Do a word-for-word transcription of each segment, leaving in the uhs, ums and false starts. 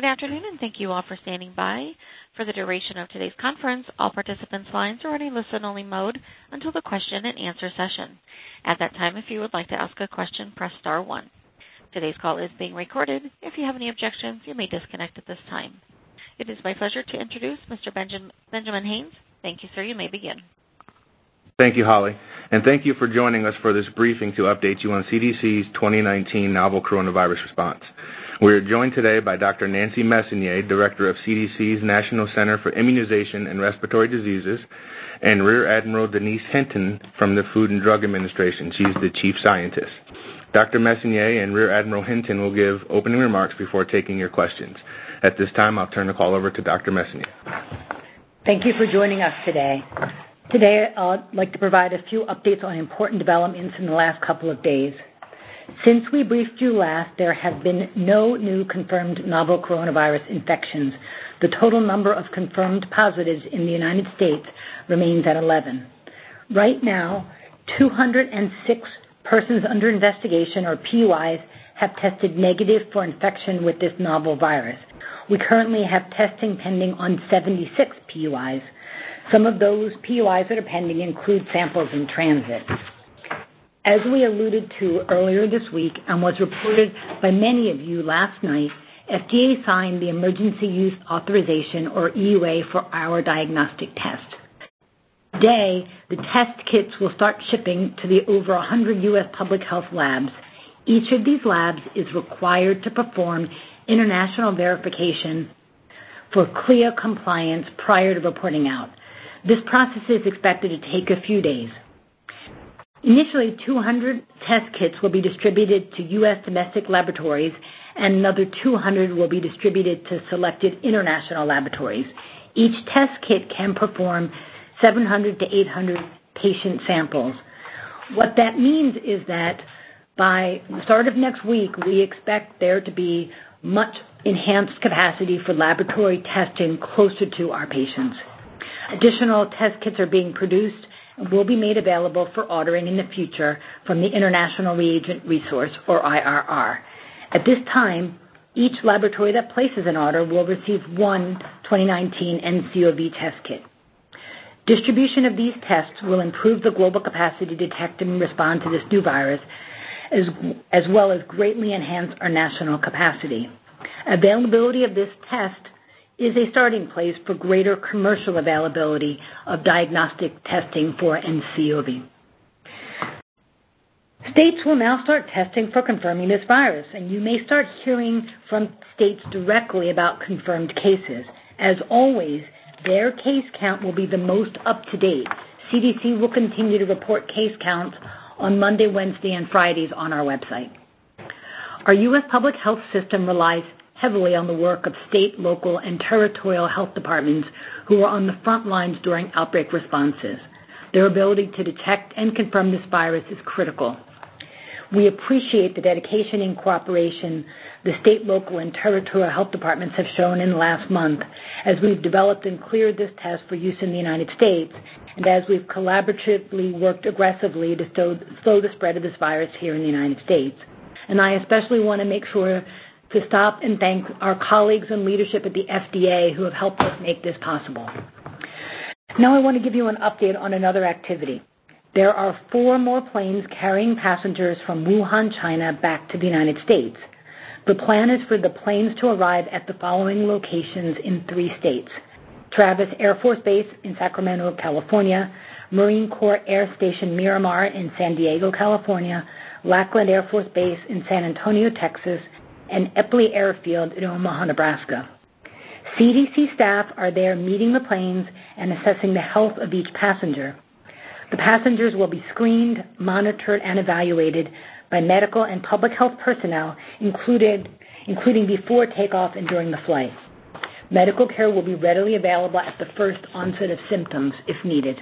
Good afternoon, and thank you all for standing by. For the duration of today's conference, all participants' lines are in a listen-only mode until the question and answer session. At that time, if you would like to ask a question, press star one. Today's call is being recorded. If you have any objections, you may disconnect at this time. It is my pleasure to introduce Mister Benjamin, Benjamin Haynes. Thank you, sir. You may begin. Thank you, Holly, and thank you for joining us for this briefing to update you on C D C's twenty nineteen novel coronavirus response. We are joined today by Doctor Nancy Messonnier, Director of C D C's National Center for Immunization and Respiratory Diseases, and Rear Admiral Denise Hinton from the Food and Drug Administration. She's the Chief Scientist. Doctor Messonnier and Rear Admiral Hinton will give opening remarks before taking your questions. At this time, I'll turn the call over to Doctor Messonnier. Thank you for joining us today. Today, I'd like to provide a few updates on important developments in the last couple of days. Since we briefed you last, there have been no new confirmed novel coronavirus infections. The total number of confirmed positives in the United States remains at eleven. Right now, two hundred six persons under investigation, or P U Is, have tested negative for infection with this novel virus. We currently have testing pending on seventy-six P U Is. Some of those P U Is that are pending include samples in transit. As we alluded to earlier this week and was reported by many of you last night, F D A signed the Emergency Use Authorization, or E U A, for our diagnostic test. Today, the test kits will start shipping to the over one hundred U S public health labs. Each of these labs is required to perform international verification for CLIA compliance prior to reporting out. This process is expected to take a few days. Initially, two hundred test kits will be distributed to U S domestic laboratories, and another two hundred will be distributed to selected international laboratories. Each test kit can perform seven hundred to eight hundred patient samples. What that means is that by the start of next week, we expect there to be much enhanced capacity for laboratory testing closer to our patients. Additional test kits are being produced and will be made available for ordering in the future from the International Reagent Resource, or I R R. At this time, each laboratory that places an order will receive one twenty nineteen N C O V test kit. Distribution of these tests will improve the global capacity to detect and respond to this new virus, as, as well as greatly enhance our national capacity. Availability of this test is a starting place for greater commercial availability of diagnostic testing for N C O V. States will now start testing for confirming this virus, and you may start hearing from states directly about confirmed cases. As always, their case count will be the most up-to-date. C D C will continue to report case counts on Monday, Wednesday, and Fridays on our website. Our U S public health system relies heavily on the work of state, local, and territorial health departments who are on the front lines during outbreak responses. Their ability to detect and confirm this virus is critical. We appreciate the dedication and cooperation the state, local, and territorial health departments have shown in the last month as we've developed and cleared this test for use in the United States, and as we've collaboratively worked aggressively to slow the spread of this virus here in the United States. And I especially want to make sure to stop and thank our colleagues and leadership at the F D A who have helped us make this possible. Now I want to give you an update on another activity. There are four more planes carrying passengers from Wuhan, China, back to the United States. The plan is for the planes to arrive at the following locations in three states: Travis Air Force Base in Sacramento, California, Marine Corps Air Station Miramar in San Diego, California, Lackland Air Force Base in San Antonio, Texas, and Eppley Airfield in Omaha, Nebraska. C D C staff are there meeting the planes and assessing the health of each passenger. The passengers will be screened, monitored, and evaluated by medical and public health personnel, included, including before takeoff and during the flight. Medical care will be readily available at the first onset of symptoms if needed.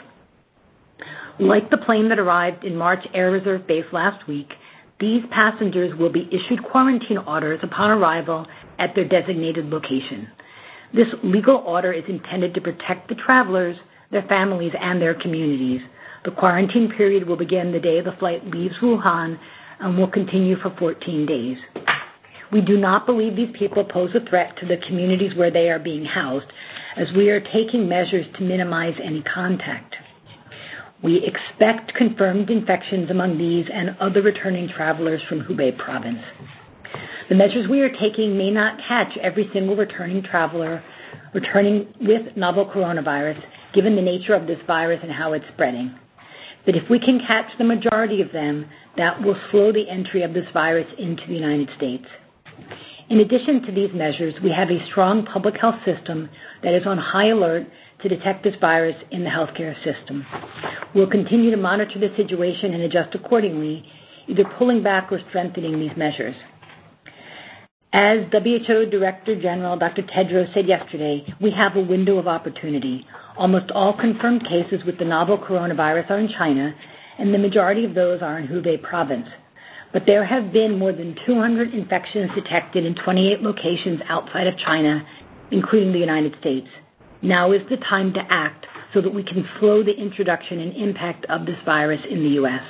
Like the plane that arrived in March Air Reserve Base last week, these passengers will be issued quarantine orders upon arrival at their designated location. This legal order is intended to protect the travelers, their families, and their communities. The quarantine period will begin the day the flight leaves Wuhan and will continue for fourteen days. We do not believe these people pose a threat to the communities where they are being housed, as we are taking measures to minimize any contact. We expect confirmed infections among these and other returning travelers from Hubei province. The measures we are taking may not catch every single returning traveler returning with novel coronavirus, given the nature of this virus and how it's spreading. But if we can catch the majority of them, that will slow the entry of this virus into the United States. In addition to these measures, we have a strong public health system that is on high alert to detect this virus in the healthcare system. We'll continue to monitor the situation and adjust accordingly, either pulling back or strengthening these measures. As W H O Director General Doctor Tedros said yesterday, we have a window of opportunity. Almost all confirmed cases with the novel coronavirus are in China, and the majority of those are in Hubei province. But there have been more than two hundred infections detected in twenty-eight locations outside of China, including the United States. Now is the time to act so that we can slow the introduction and impact of this virus in the U S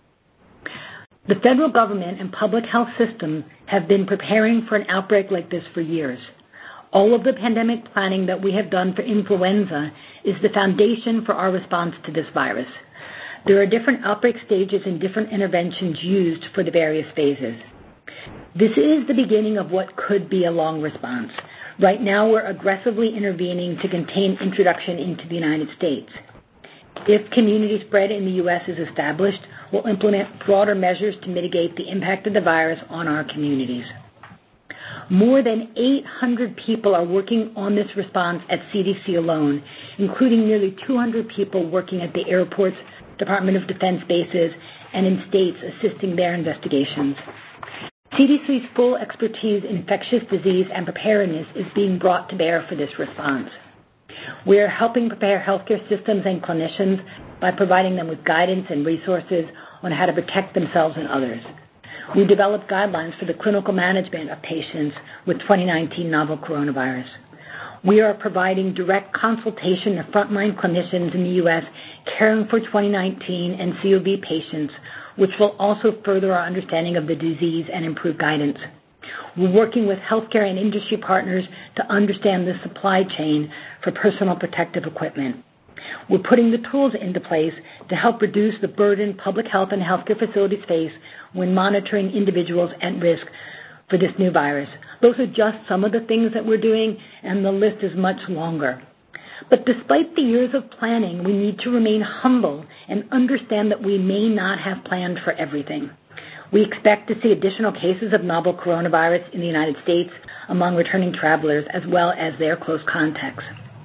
The federal government and public health system have been preparing for an outbreak like this for years. All of the pandemic planning that we have done for influenza is the foundation for our response to this virus. There are different outbreak stages and different interventions used for the various phases. This is the beginning of what could be a long response. Right now, we're aggressively intervening to contain introduction into the United States. If community spread in the U S is established, we'll implement broader measures to mitigate the impact of the virus on our communities. More than eight hundred people are working on this response at C D C alone, including nearly two hundred people working at the airports, Department of Defense bases, and in states assisting their investigations. C D C's full expertise in infectious disease and preparedness is being brought to bear for this response. We are helping prepare healthcare systems and clinicians by providing them with guidance and resources on how to protect themselves and others. We developed guidelines for the clinical management of patients with twenty nineteen novel coronavirus. We are providing direct consultation to frontline clinicians in the U S caring for twenty nineteen and C O V patients, which will also further our understanding of the disease and improve guidance. We're working with healthcare and industry partners to understand the supply chain for personal protective equipment. We're putting the tools into place to help reduce the burden public health and healthcare facilities face when monitoring individuals at risk for this new virus. Those are just some of the things that we're doing, and the list is much longer. But despite the years of planning, we need to remain humble and understand that we may not have planned for everything. We expect to see additional cases of novel coronavirus in the United States among returning travelers as well as their close contacts.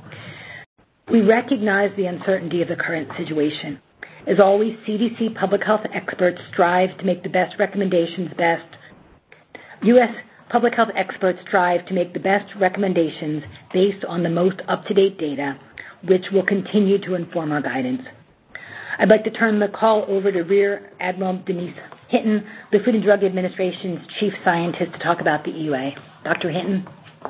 We recognize the uncertainty of the current situation. As always, C D C public health experts strive to make the best recommendations best. U S public health experts strive to make the best recommendations based on the most up-to-date data, which will continue to inform our guidance. I'd like to turn the call over to Rear Admiral Denise Hinton, the Food and Drug Administration's Chief Scientist, to talk about the E U A. Doctor Hinton.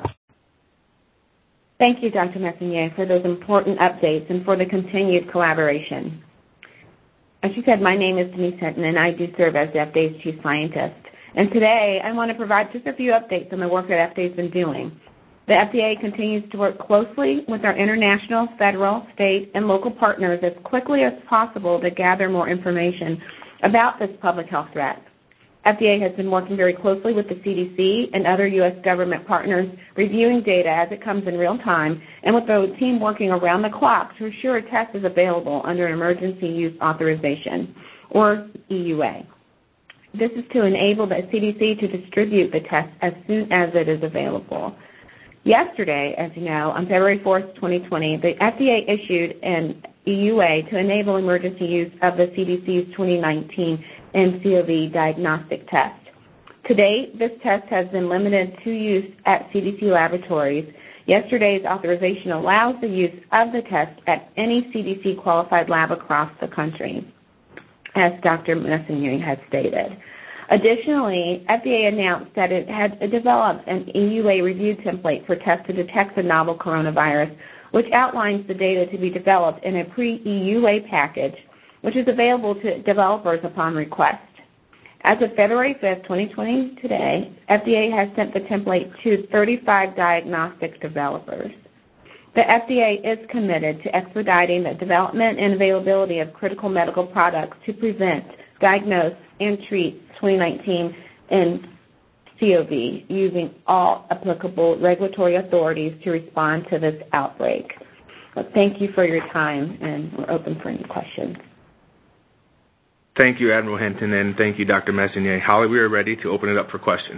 Thank you, Doctor Messonnier, for those important updates and for the continued collaboration. As you said, my name is Denise Hinton, and I do serve as the F D A's Chief Scientist. And today, I want to provide just a few updates on the work that F D A has been doing. The F D A continues to work closely with our international, federal, state, and local partners as quickly as possible to gather more information about this public health threat. F D A has been working very closely with the C D C and other U S government partners, reviewing data as it comes in real time, and with the team working around the clock to ensure a test is available under an emergency use authorization, or E U A. This is to enable the C D C to distribute the test as soon as it is available. Yesterday, as you know, on February fourth, twenty twenty, the F D A issued an E U A to enable emergency use of the C D C's twenty nineteen N C O V diagnostic test. To date, this test has been limited to use at C D C laboratories. Yesterday's authorization allows the use of the test at any C D C qualified lab across the country, as Doctor Messonnier has stated. Additionally, F D A announced that it had developed an E U A review template for tests to detect the novel coronavirus, which outlines the data to be developed in a pre-E U A package, which is available to developers upon request. As of February fifth, twenty twenty, today, F D A has sent the template to thirty-five diagnostic developers. The F D A is committed to expediting the development and availability of critical medical products to prevent, diagnose, and treat twenty nineteen in C O V using all applicable regulatory authorities to respond to this outbreak. But thank you for your time, and we're open for any questions. Thank you, Admiral Hinton, and thank you, Doctor Messonnier. Holly, we are ready to open it up for questions.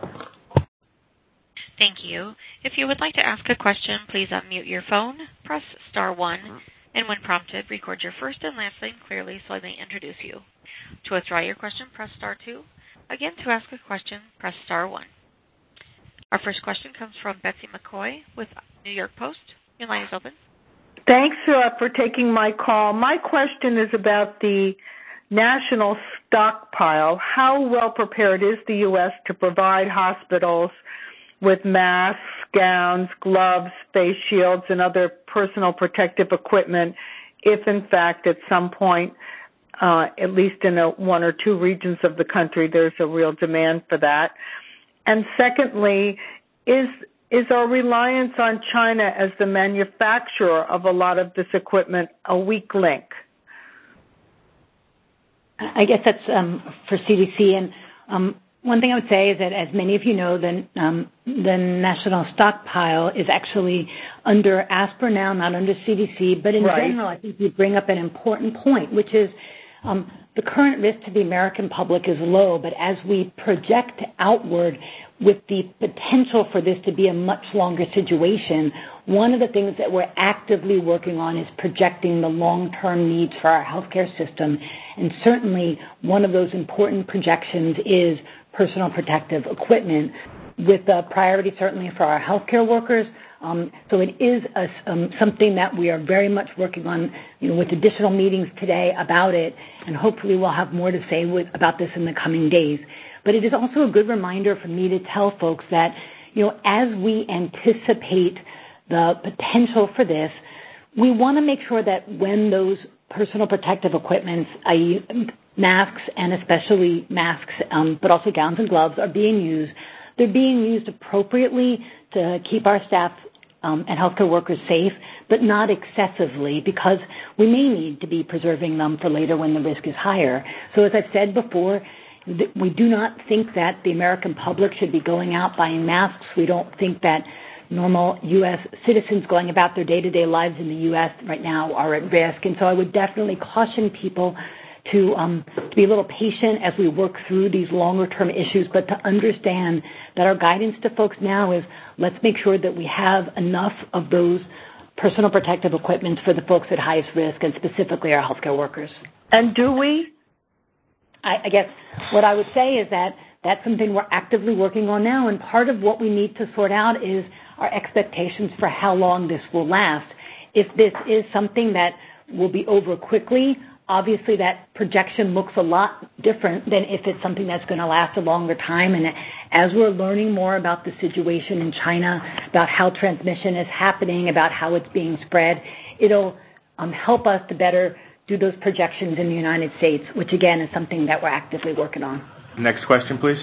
Thank you. If you would like to ask a question, please unmute your phone, press star one, and when prompted, record your first and last name clearly so I may introduce you. To withdraw your question, press star two. Again, to ask a question, press star one. Our first question comes from Betsy McCoy with New York Post. Your line is open. Thanks uh, for taking my call. My question is about the national stockpile. How well prepared is the U S to provide hospitals with masks, gowns, gloves, face shields, and other personal protective equipment if, in fact, at some point, uh, at least in a, one or two regions of the country, there's a real demand for that? And secondly, is is our reliance on China as the manufacturer of a lot of this equipment a weak link? I guess that's um, for C D C. And um, one thing I would say is that, as many of you know, the, um, the national stockpile is actually under ASPR now, not under C D C. But in right. general, I think you bring up an important point, which is um, the current risk to the American public is low. But as we project outward with the potential for this to be a much longer situation, one of the things that we're actively working on is projecting the long-term needs for our healthcare system. And certainly one of those important projections is personal protective equipment, with a priority certainly for our healthcare workers. Um, so it is a, um, something that we are very much working on, you know, with additional meetings today about it, and hopefully we'll have more to say with, about this in the coming days. But it is also a good reminder for me to tell folks that, you know, as we anticipate the potential for this, we want to make sure that when those personal protective equipments, that is masks and especially masks, um, but also gowns and gloves, are being used, they're being used appropriately to keep our staff um, and healthcare workers safe, but not excessively, because we may need to be preserving them for later when the risk is higher. So as I've said before, we do not think that the American public should be going out buying masks. We don't think that normal U S citizens going about their day-to-day lives in the U S right now are at risk. And so I would definitely caution people to, um, to be a little patient as we work through these longer-term issues, but to understand that our guidance to folks now is let's make sure that we have enough of those personal protective equipment for the folks at highest risk, and specifically our healthcare workers. And do we? I, I guess what I would say is that that's something we're actively working on now, and part of what we need to sort out is our expectations for how long this will last. If this is something that will be over quickly, obviously that projection looks a lot different than if it's something that's going to last a longer time. And as we're learning more about the situation in China, about how transmission is happening, about how it's being spread, it'll um, help us to better do those projections in the United States, which again is something that we're actively working on. Next question, please.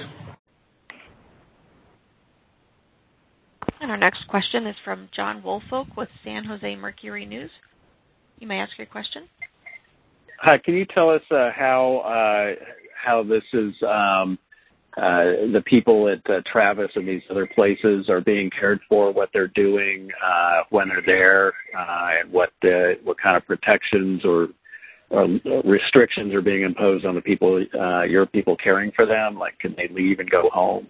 And our next question is from John Woolfolk with San Jose Mercury News. You may ask your question. Hi, can you tell us uh, how uh, how this is um, uh, the people at uh, Travis and these other places are being cared for, what they're doing uh, when they're there, uh, and what uh, what kind of protections or, or restrictions are being imposed on the people, uh, your people caring for them? Like, can they leave and go home?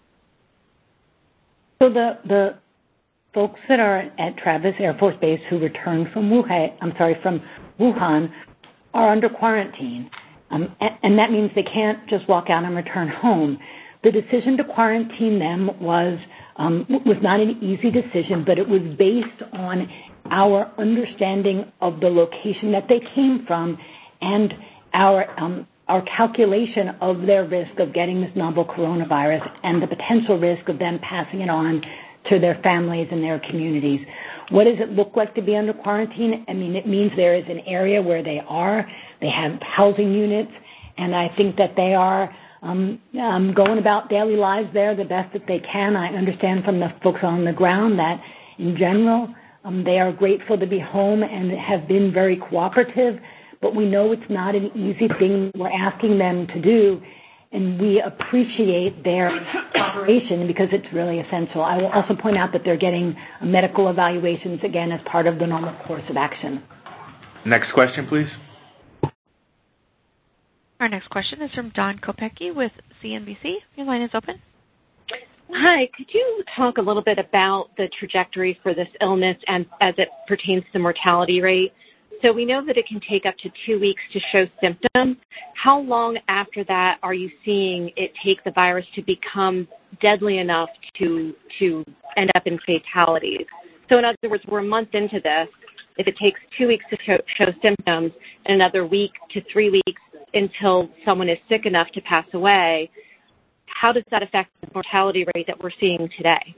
So the the folks that are at Travis Air Force Base who returned from Wuhan, I'm sorry, from Wuhan, are under quarantine, um, and, and that means they can't just walk out and return home. The decision to quarantine them was um, was not an easy decision, but it was based on our understanding of the location that they came from and our um, our calculation of their risk of getting this novel coronavirus and the potential risk of them passing it on to their families and their communities. What does it look like to be under quarantine? I mean, it means there is an area where they are. They have housing units, and I think that they are um, um, going about daily lives there the best that they can. I understand from the folks on the ground that, in general, um, they are grateful to be home and have been very cooperative, but we know it's not an easy thing we're asking them to do, and we appreciate their cooperation because it's really essential. I will also point out that they're getting medical evaluations, again, as part of the normal course of action. Next question, please. Our next question is from Dawn Kopecki with C N B C. Your line is open. Hi. Could you talk a little bit about the trajectory for this illness and as it pertains to the mortality rate? So we know that it can take up to two weeks to show symptoms. How long after that are you seeing it take the virus to become deadly enough to to end up in fatalities? So in other words, we're a month into this. If it takes two weeks to show, show symptoms and another week to three weeks until someone is sick enough to pass away, how does that affect the mortality rate that we're seeing today?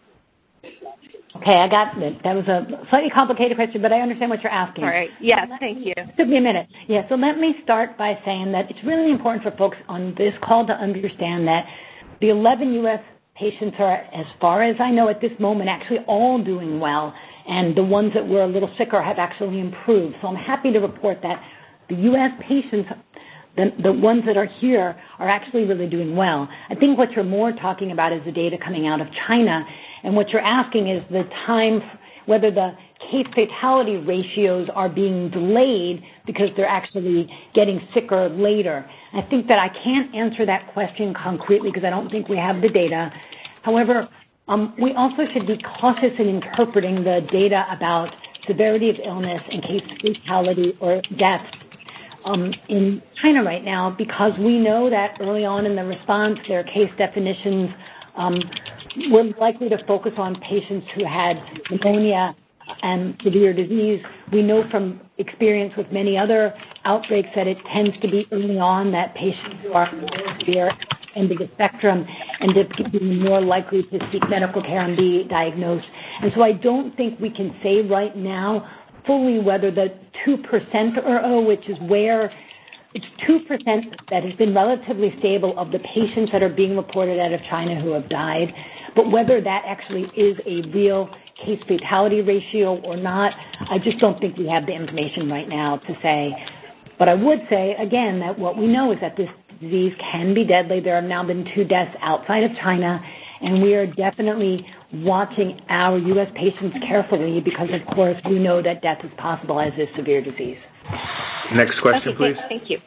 Okay, I got it. That was a slightly complicated question, but I understand what you're asking. All right. Yes, thank you. It took me a minute. Yeah, so let me start by saying that it's really important for folks on this call to understand that the eleven U S patients are, as far as I know at this moment, actually all doing well, and the ones that were a little sicker have actually improved. So I'm happy to report that the U S patients, the, the ones that are here, are actually really doing well. I think what you're more talking about is the data coming out of China, and what you're asking is the time, whether the case fatality ratios are being delayed because they're actually getting sicker later. I think that I can't answer that question concretely because I don't think we have the data. However, um, we also should be cautious in interpreting the data about severity of illness and case fatality or death um, in China right now, because we know that early on in the response, their case definitions um, were likely to focus on patients who had pneumonia and severe disease. We know from experience with many other outbreaks that it tends to be early on that patients who are more severe end of the spectrum end up being more likely to seek medical care and be diagnosed. And so I don't think we can say right now fully whether the two percent or oh, which is where it's two percent that has been relatively stable of the patients that are being reported out of China who have died, but whether that actually is a real case fatality ratio or not, I just don't think we have the information right now to say. But I would say, again, that what we know is that this disease can be deadly. There have now been two deaths outside of China, and we are definitely watching our U S patients carefully because, of course, we know that death is possible as is severe disease. Next question, okay, please. Thank you.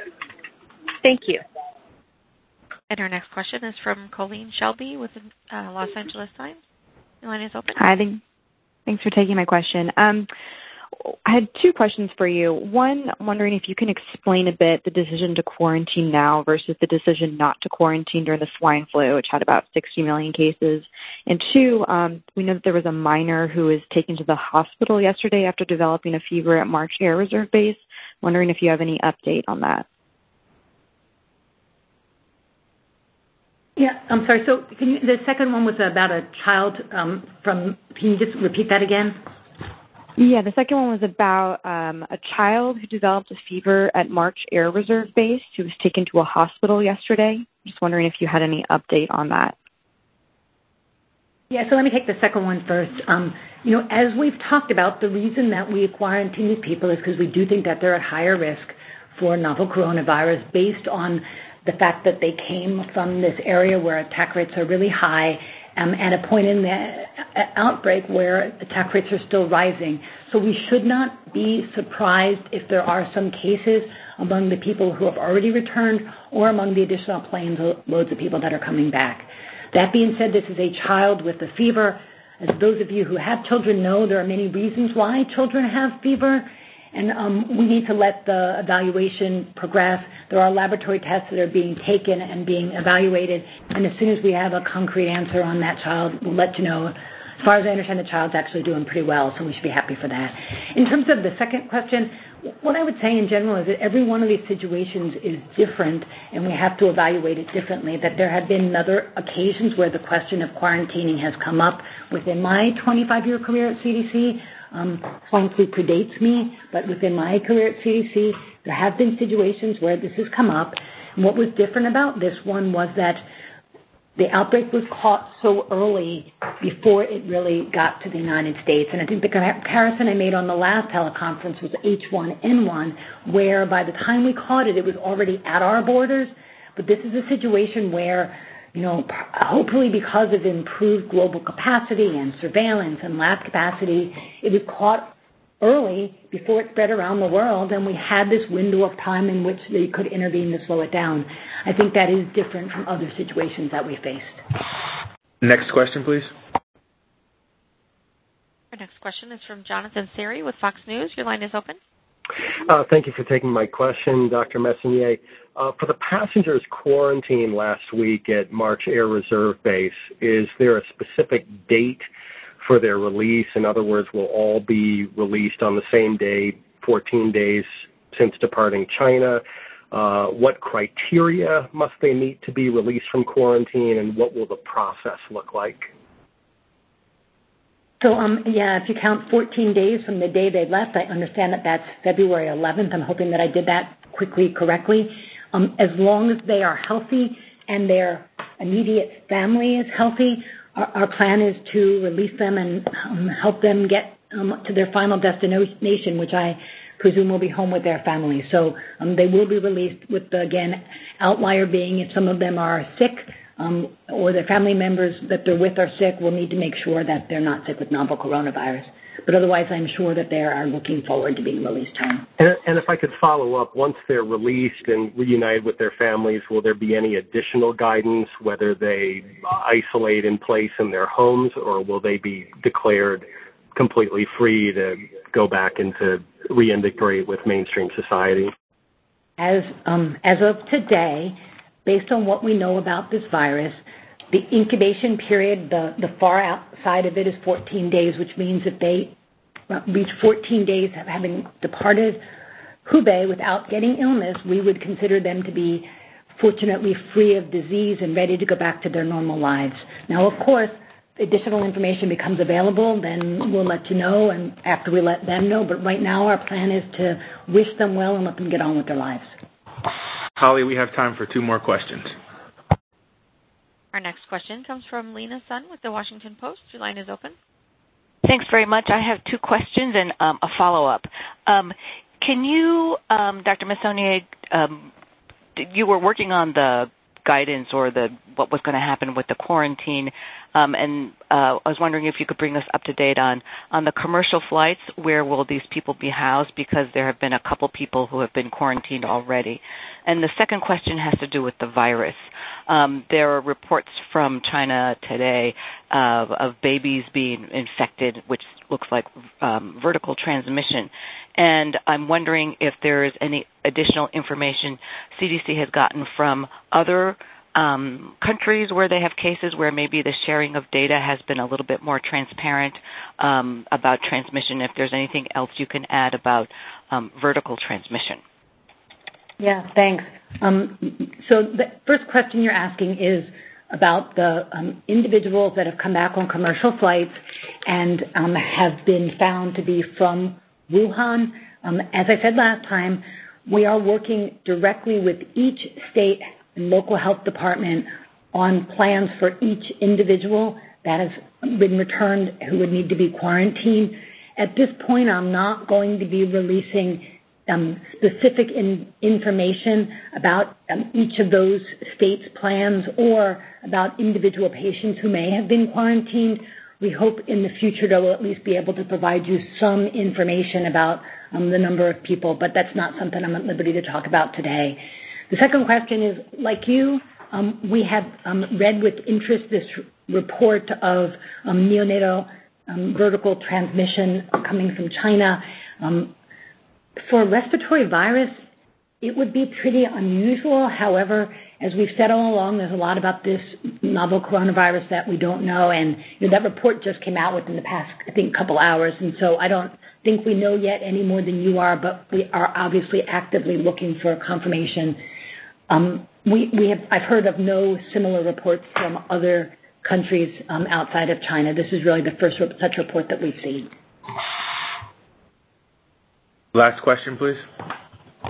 Thank you. And our next question is from Colleen Shelby with the uh, Los Angeles Times. Your line is open. Hi, thanks for taking my question. Um, I had two questions for you. One, I'm wondering if you can explain a bit the decision to quarantine now versus the decision not to quarantine during the swine flu, which had about sixty million cases. And two, um, we know that there was a minor who was taken to the hospital yesterday after developing a fever at March Air Reserve Base. Wondering if you have any update on that. Yeah, I'm sorry. So can you, the second one was about a child um, from, can you just repeat that again? Yeah, the second one was about um, a child who developed a fever at March Air Reserve Base who was taken to a hospital yesterday. Just wondering if you had any update on that. Yeah, so let me take the second one first. Um, you know, as we've talked about, the reason that we quarantine these people is because we do think that they're at higher risk for novel coronavirus based on the fact that they came from this area where attack rates are really high, um, at a point in the outbreak where attack rates are still rising. So we should not be surprised if there are some cases among the people who have already returned or among the additional planes loads of people that are coming back. That being said, this is a child with a fever. As those of you who have children know, there are many reasons why children have fever, and um, we need to let the evaluation progress. There are laboratory tests that are being taken and being evaluated, and as soon as we have a concrete answer on that child, we'll let you know. As far as I understand, the child's actually doing pretty well, so we should be happy for that. In terms of the second question, what I would say in general is that every one of these situations is different, and we have to evaluate it differently, that there have been other occasions where the question of quarantining has come up within my twenty-five-year career at C D C. Um, swine flu predates me, but within my career at C D C, there have been situations where this has come up. And what was different about this one was that the outbreak was caught so early before it really got to the United States. And I think the comparison I made on the last teleconference was H one N one, where by the time we caught it, it was already at our borders. But this is a situation where, you know, hopefully because of improved global capacity and surveillance and lab capacity, it was caught early before it spread around the world, and we had this window of time in which they could intervene to slow it down. I think that is different from other situations that we faced. Next question, please. Our next question is from Jonathan Siri with Fox News. Your line is open. Uh, thank you for taking my question, Doctor Messonnier. Uh, for the passengers quarantined last week at March Air Reserve Base, is there a specific date for their release? In other words, will all be released on the same day, fourteen days since departing China? Uh, what criteria must they meet to be released from quarantine, and what will the process look like? So, um, yeah, if you count fourteen days from the day they left, I understand that that's February eleventh. I'm hoping that I did that quickly, correctly. Um, as long as they are healthy and their immediate family is healthy, our, our plan is to release them and um, help them get um, to their final destination, which I presume will be home with their family. So um, they will be released with, the, again, outlier being if some of them are sick, Um, or their family members that they're with are sick, we'll need to make sure that they're not sick with novel coronavirus. But otherwise, I'm sure that they are looking forward to being released home. And, and if I could follow up, once they're released and reunited with their families, will there be any additional guidance, whether they isolate in place in their homes, or will they be declared completely free to go back and to reintegrate with mainstream society? As um, as of today, based on what we know about this virus, the incubation period, the, the far outside of it is fourteen days, which means if they reach fourteen days of having departed Hubei without getting illness, we would consider them to be fortunately free of disease and ready to go back to their normal lives. Now, of course, additional information becomes available, then we'll let you know, and after we let them know. But right now, our plan is to wish them well and let them get on with their lives. Holly, we have time for two more questions. Our next question comes from Lena Sun with the Washington Post. Your line is open. Thanks very much. I have two questions and um, a follow-up. Um, can you, um, Doctor Messonnier, um, you were working on the guidance or the what was going to happen with the quarantine, um, and uh, I was wondering if you could bring us up to date on, on the commercial flights. Where will these people be housed? Because there have been a couple people who have been quarantined already. And the second question has to do with the virus. Um, there are reports from China today uh, of babies being infected, which looks like um, vertical transmission. And I'm wondering if there is any additional information C D C has gotten from other um, countries where they have cases where maybe the sharing of data has been a little bit more transparent um, about transmission, if there's anything else you can add about um, vertical transmission. Yeah, thanks. Um, so the first question you're asking is about the um, individuals that have come back on commercial flights and um, have been found to be from Wuhan. Um, as I said last time, we are working directly with each state and local health department on plans for each individual that has been returned who would need to be quarantined. At this point, I'm not going to be releasing um, specific in, information about um, each of those states' plans or about individual patients who may have been quarantined. We hope in the future that we'll at least be able to provide you some information about um, the number of people, but that's not something I'm at liberty to talk about today. The second question is, like you, um, we have um, read with interest this report of um, neonatal um, vertical transmission coming from China. Um, for a respiratory virus, it would be pretty unusual. However, as we've said all along, there's a lot about this novel coronavirus that we don't know, and you know, that report just came out within the past, I think, couple hours, and so I don't think we know yet any more than you are, but we are obviously actively looking for confirmation. Um, we, we have, I've heard of no similar reports from other countries um, outside of China. This is really the first such report that we've seen. Last question, please.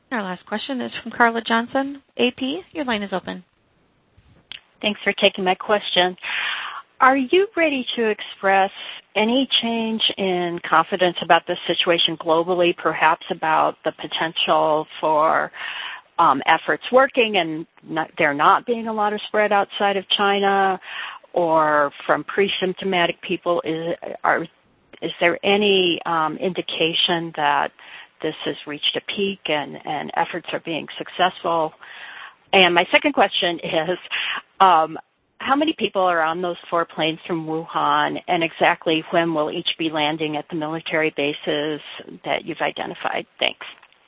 Our last question is from Carla Johnson, A P. Your line is open. Thanks for taking my question. Are you ready to express any change in confidence about this situation globally, perhaps about the potential for um, efforts working and not, there not being a lot of spread outside of China, or from pre-symptomatic people? Is, are, is there any um, indication that this has reached a peak and, and efforts are being successful? And my second question is, um, how many people are on those four planes from Wuhan, and exactly when will each be landing at the military bases that you've identified? Thanks.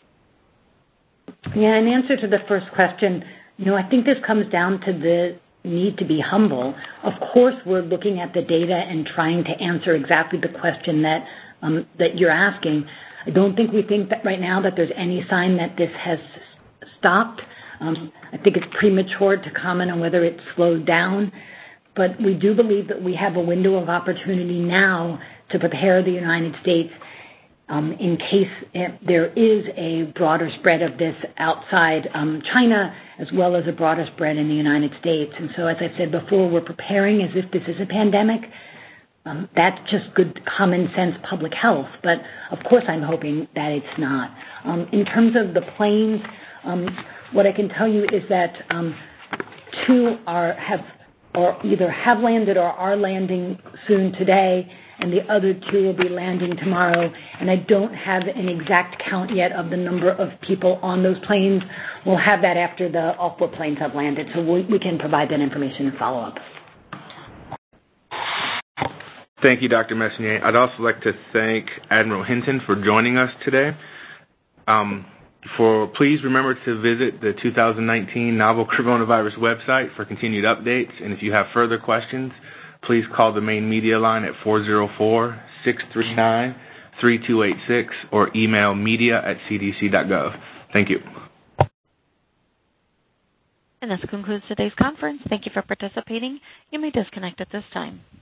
Yeah, in answer to the first question, you know, I think this comes down to the need to be humble. Of course, we're looking at the data and trying to answer exactly the question that um, that you're asking. I don't think we think that right now that there's any sign that this has stopped. Um, I think it's premature to comment on whether it's slowed down, but we do believe that we have a window of opportunity now to prepare the United States um, in case there is a broader spread of this outside um, China, as well as a broader spread in the United States. And so, as I said before, we're preparing as if this is a pandemic. Um, that's just good common sense public health, but of course I'm hoping that it's not. Um, in terms of the planes, um, what I can tell you is that um, two are have or either have landed or are landing soon today, and the other two will be landing tomorrow. And I don't have an exact count yet of the number of people on those planes. We'll have that after the all four planes have landed, so we, we can provide that information and follow up. Thank you, Doctor Messonnier. I'd also like to thank Admiral Hinton for joining us today. Um, For please remember to visit the two thousand nineteen Novel Coronavirus website for continued updates. And if you have further questions, please call the main media line at four oh four, six three nine, three two eight six or email media at c d c dot gov. Thank you. And this concludes today's conference. Thank you for participating. You may disconnect at this time.